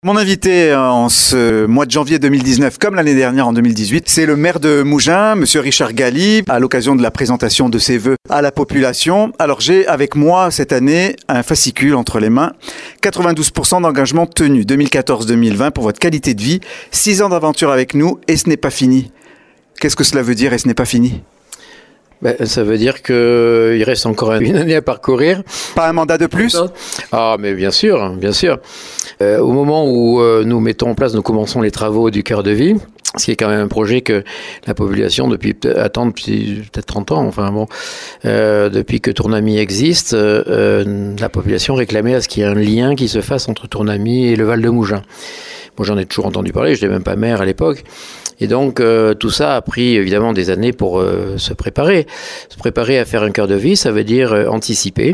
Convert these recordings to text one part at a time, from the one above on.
Mon invité en ce mois de janvier 2019, comme l'année dernière en 2018, c'est le maire de Mougins, monsieur Richard Galli, à l'occasion de la présentation de ses vœux à la population. Alors j'ai avec moi cette année un fascicule entre les mains, 92% d'engagement tenu, 2014-2020 pour votre qualité de vie, 6 ans d'aventure avec nous et ce n'est pas fini. Qu'est-ce que cela veut dire et ce n'est pas fini ? Ça veut dire qu'il reste encore une année à parcourir. Pas un mandat de plus ? Ah, mais bien sûr, bien sûr. Au moment où nous mettons en place, nous commençons les travaux du cœur de vie, ce qui est quand même un projet que la population attend depuis peut-être 30 ans, depuis que Tournamy existe, la population réclamait à ce qu'il y ait un lien qui se fasse entre Tournamy et le Val de Mougins. Moi, j'en ai toujours entendu parler, je n'étais même pas maire à l'époque. Et donc, tout ça a pris évidemment des années pour se préparer. Se préparer à faire un cœur de vie, ça veut dire anticiper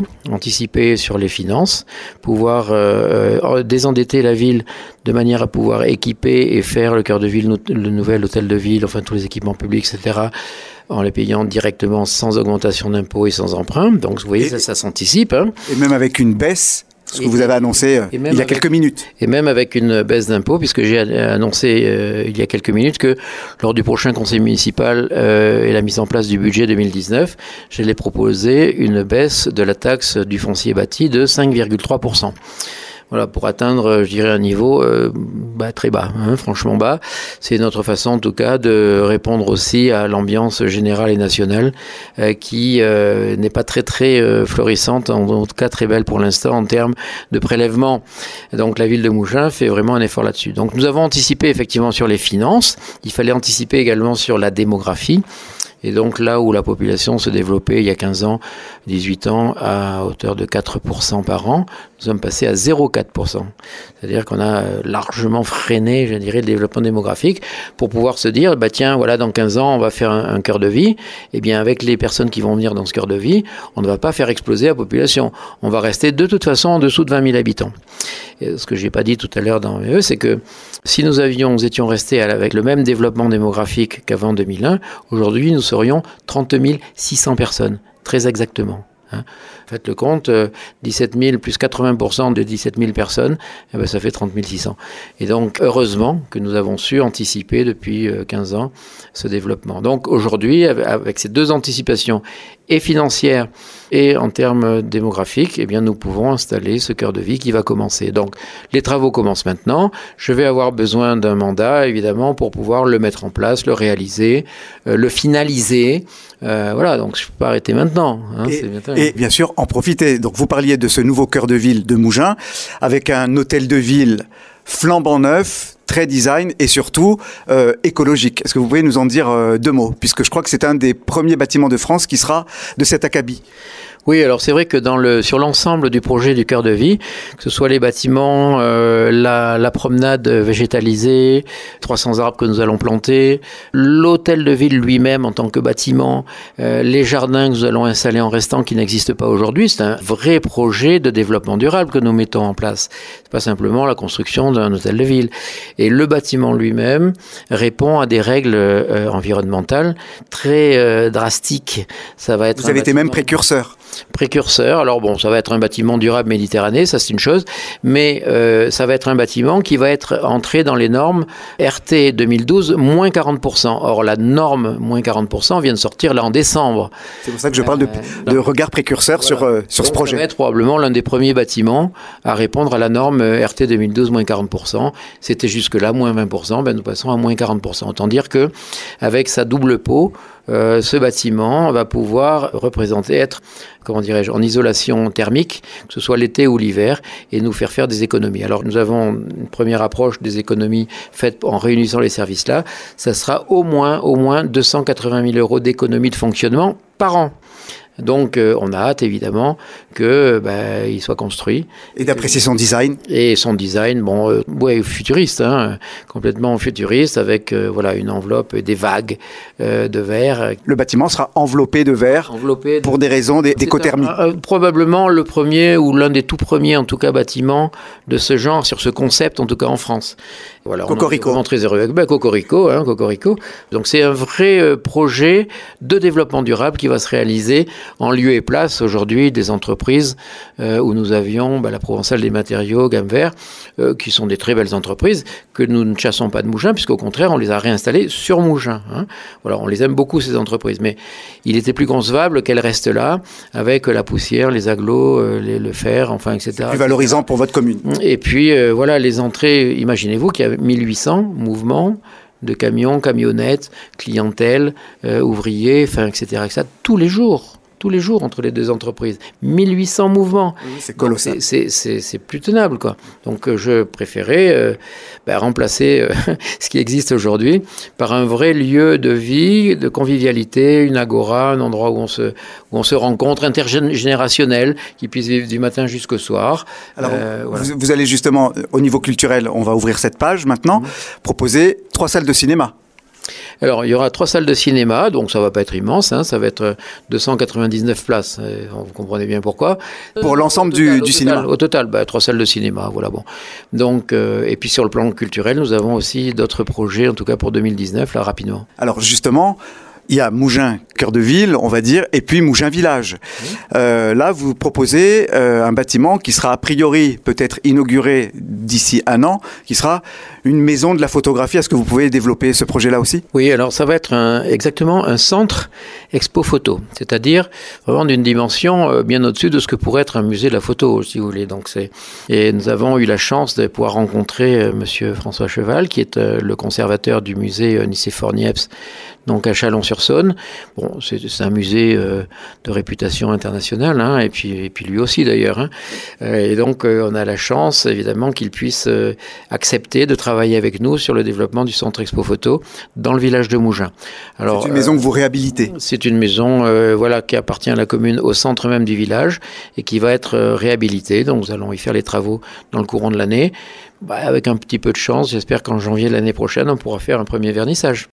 sur les finances, pouvoir désendetter la ville de manière à pouvoir équiper et faire le cœur de ville, le nouvel hôtel de ville, enfin tous les équipements publics, etc., en les payant directement sans augmentation d'impôts et sans emprunt. Donc, vous voyez, ça s'anticipe. Hein. Et même avec une baisse, ce que vous avez annoncé il y a quelques minutes. Et même avec une baisse d'impôts, puisque j'ai annoncé il y a quelques minutes que lors du prochain conseil municipal et la mise en place du budget 2019, j'allais proposer une baisse de la taxe du foncier bâti de 5,3%. Voilà, pour atteindre, je dirais, un niveau très bas, franchement bas. C'est notre façon, en tout cas, de répondre aussi à l'ambiance générale et nationale qui n'est pas très florissante, en tout cas très belle pour l'instant en termes de prélèvement. Donc la ville de Mougins fait vraiment un effort là-dessus. Donc nous avons anticipé effectivement sur les finances. Il fallait anticiper également sur la démographie. Et donc là où la population se développait il y a 15 ans, 18 ans, à hauteur de 4% par an, nous sommes passés à 0,4%. C'est-à-dire qu'on a largement freiné, je dirais, le développement démographique pour pouvoir se dire, tiens, voilà, dans 15 ans, on va faire un cœur de vie. Eh bien, avec les personnes qui vont venir dans ce cœur de vie, on ne va pas faire exploser la population. On va rester de toute façon en dessous de 20 000 habitants. Et ce que j'ai pas dit tout à l'heure dans mes c'est que si nous étions restés avec le même développement démographique qu'avant 2001, aujourd'hui, nous serions 30 600 personnes, très exactement. Faites le compte, 17 000 plus 80% de 17 000 personnes, ça fait 30 600. Et donc, heureusement que nous avons su anticiper depuis 15 ans ce développement. Donc, aujourd'hui, avec ces deux anticipations, et financières et en termes démographiques, nous pouvons installer ce cœur de vie qui va commencer. Donc, les travaux commencent maintenant. Je vais avoir besoin d'un mandat, évidemment, pour pouvoir le mettre en place, le réaliser, le finaliser. Donc je ne peux pas arrêter maintenant. Et bien sûr, en profiter. Donc, vous parliez de ce nouveau cœur de ville de Mougins, avec un hôtel de ville flambant neuf, très design et surtout écologique. Est-ce que vous pouvez nous en dire 2 mots ? Puisque je crois que c'est un des premiers bâtiments de France qui sera de cet acabit. Oui, alors c'est vrai que sur l'ensemble du projet du cœur de vie, que ce soit les bâtiments, la promenade végétalisée, 300 arbres que nous allons planter, l'hôtel de ville lui-même en tant que bâtiment, les jardins que nous allons installer en restant qui n'existent pas aujourd'hui, c'est un vrai projet de développement durable que nous mettons en place. C'est pas simplement la construction d'un hôtel de ville. Et le bâtiment lui-même répond à des règles environnementales très drastiques. Ça va être Vous avez été même précurseur. Alors ça va être un bâtiment durable Méditerranée, ça c'est une chose, mais ça va être un bâtiment qui va être entré dans les normes RT 2012, moins 40%. Or, la norme moins 40% vient de sortir là en décembre. C'est pour ça que je parle de regard précurseur sur ce projet. Ça va être probablement l'un des premiers bâtiments à répondre à la norme RT 2012, moins 40%. C'était jusque-là, moins 20%, nous passons à moins 40%. Autant dire que avec sa double peau, ce bâtiment va pouvoir être en isolation thermique, que ce soit l'été ou l'hiver, et nous faire des économies. Alors nous avons une première approche des économies faites en réunissant les services là. Ça sera au moins 280 000 euros d'économies de fonctionnement par an. Donc, on a hâte, évidemment, qu'il soit construit. Et d'apprécier son design. Et son design, futuriste, complètement futuriste, avec une enveloppe, des vagues de verre. Le bâtiment sera enveloppé de verre pour des raisons d'écothermie. Probablement le premier ou l'un des tout premiers, en tout cas, bâtiments de ce genre, sur ce concept, en tout cas en France. Voilà, Cocorico. Cocorico. Donc, c'est un vrai projet de développement durable qui va se réaliser en lieu et place aujourd'hui des entreprises où nous avions la Provençale des matériaux, gamme vert, qui sont des très belles entreprises que nous ne chassons pas de Mougins, puisqu'au contraire, on les a réinstallées sur Mougins. Voilà, on les aime beaucoup, ces entreprises, mais il était plus concevable qu'elles restent là, avec la poussière, les agglos, le fer, enfin, etc. C'est plus valorisant pour votre commune. Et puis, voilà, les entrées, imaginez-vous qu'il y a 1800 mouvements de camions, camionnettes, clientèle, ouvriers, enfin, etc., tous les jours entre les deux entreprises. 1800 mouvements. Oui, c'est colossal. C'est plus tenable, quoi. Donc, je préférais remplacer ce qui existe aujourd'hui par un vrai lieu de vie, de convivialité, une agora, un endroit où on se rencontre, intergénérationnel, qui puisse vivre du matin jusqu'au soir. Alors, voilà. Vous allez justement, au niveau culturel, on va ouvrir cette page maintenant, proposer 3 salles de cinéma. Alors, il y aura 3 salles de cinéma, donc ça va pas être immense, ça va être 299 places, vous comprenez bien pourquoi. Pour l'ensemble du cinéma. Au total, 3 salles de cinéma, voilà, bon. Donc, et puis sur le plan culturel, nous avons aussi d'autres projets, en tout cas pour 2019, là, rapidement. Alors, justement, il y a Mougins, cœur de ville, on va dire, et puis Mougins village. Là, vous proposez un bâtiment qui sera a priori peut-être inauguré d'ici 1 an, qui sera une maison de la photographie. Est-ce que vous pouvez développer ce projet-là aussi ? Oui, alors ça va être exactement un centre expo photo, c'est-à-dire vraiment d'une dimension bien au-dessus de ce que pourrait être un musée de la photo, si vous voulez. Donc et nous avons eu la chance de pouvoir rencontrer Monsieur François Cheval, qui est le conservateur du musée Nicéphore-Niepce, donc à Chalon-sur-Saône. Bon, c'est un musée de réputation internationale, et puis lui aussi d'ailleurs. Et donc on a la chance évidemment qu'il puisse accepter de travailler avec nous sur le développement du centre expo photo dans le village de Mougins. Alors, c'est une maison que vous réhabilitez. C'est une maison qui appartient à la commune au centre même du village et qui va être réhabilitée. Donc nous allons y faire les travaux dans le courant de l'année. Avec un petit peu de chance, j'espère qu'en janvier de l'année prochaine, on pourra faire un premier vernissage.